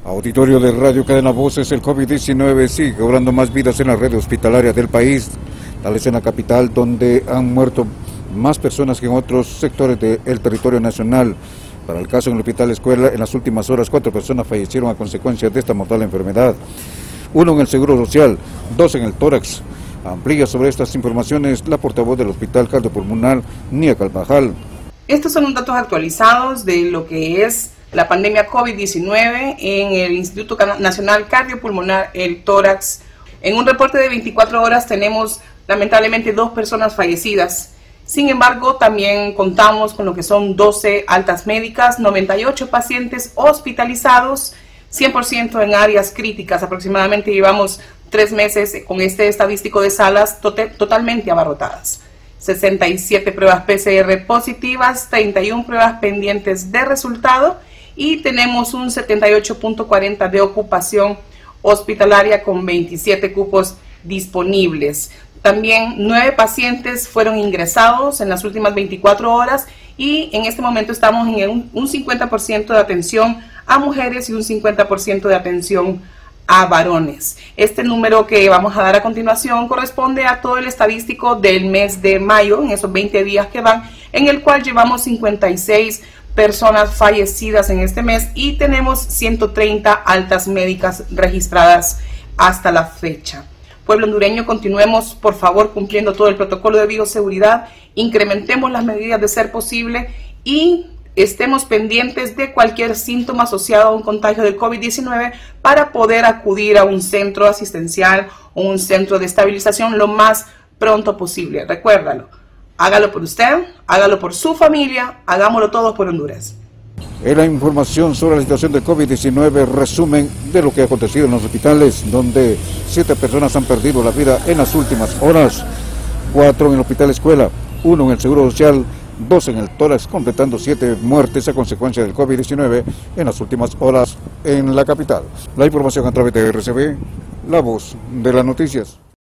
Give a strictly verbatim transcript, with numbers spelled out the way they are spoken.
Auditorio de Radio Cadena Voces, el COVID diecinueve sigue cobrando más vidas en la red hospitalaria del país, tal es en la capital, donde han muerto más personas que en otros sectores del territorio nacional. Para el caso en el Hospital Escuela, en las últimas horas, cuatro personas fallecieron a consecuencia de esta mortal enfermedad. Uno en el Seguro Social, dos en el tórax. Amplía sobre estas informaciones la portavoz del Hospital Cardiopulmonar, Nia Carvajal. Estos son datos actualizados de lo que es la pandemia COVID diecinueve en el Instituto Nacional Cardiopulmonar, el tórax. En un reporte de veinticuatro horas tenemos lamentablemente dos personas fallecidas. Sin embargo, también contamos con lo que son doce altas médicas, noventa y ocho pacientes hospitalizados, cien por ciento en áreas críticas. Aproximadamente llevamos tres meses con este estadístico de salas tot- totalmente abarrotadas. sesenta y siete pruebas P C R positivas, treinta y una pruebas pendientes de resultado y tenemos un setenta y ocho punto cuarenta de ocupación hospitalaria con veintisiete cupos disponibles. También nueve pacientes fueron ingresados en las últimas veinticuatro horas y en este momento estamos en un, un cincuenta por ciento de atención a mujeres y un cincuenta por ciento de atención a varones. Este número que vamos a dar a continuación corresponde a todo el estadístico del mes de mayo, en esos veinte días que van, en el cual llevamos cincuenta y seis personas fallecidas en este mes y tenemos ciento treinta altas médicas registradas hasta la fecha. Pueblo hondureño, continuemos por favor cumpliendo todo el protocolo de bioseguridad, incrementemos las medidas de ser posible y estemos pendientes de cualquier síntoma asociado a un contagio del COVID diecinueve para poder acudir a un centro asistencial o un centro de estabilización lo más pronto posible. Recuérdalo, hágalo por usted, hágalo por su familia, hagámoslo todos por Honduras. En la información sobre la situación de COVID diecinueve, resumen de lo que ha acontecido en los hospitales, donde siete personas han perdido la vida en las últimas horas, cuatro en el Hospital Escuela, uno en el Seguro Social, dos en el tórax, completando siete muertes a consecuencia del COVID diecinueve en las últimas horas en la capital. La información a través de R C B, la voz de las noticias.